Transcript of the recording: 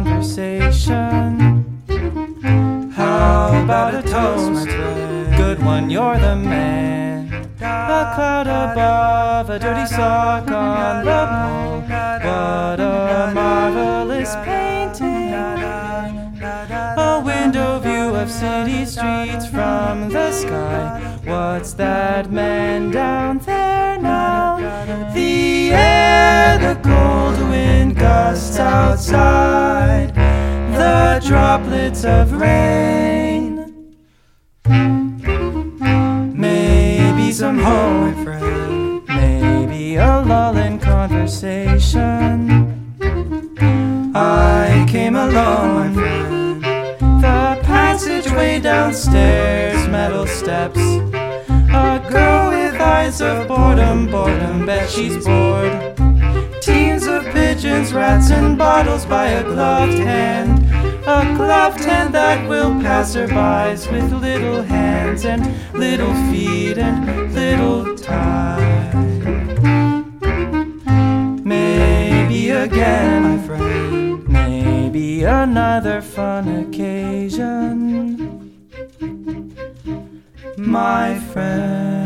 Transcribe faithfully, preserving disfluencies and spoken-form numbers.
conversation. How about a toast? Good one, you're the man. A cloud above, a dirty sock on the pole. What a marvelous painting. A window view of city streets from the sky. What's that man down there now? The air, the cold wind gusts outside, the droplets of rain. Maybe some hope, my friend. Maybe a lull in conversation. I came alone, my friend. The passageway downstairs, metal steps. A girl with eyes of boredom, boredom, bet she's bored. Teams of pigeons, rats, and bottles by a gloved hand. A gloved hand that will passerbys with little hands and little feet and little time. Maybe again, my friend. Maybe another fun occasion, my friend.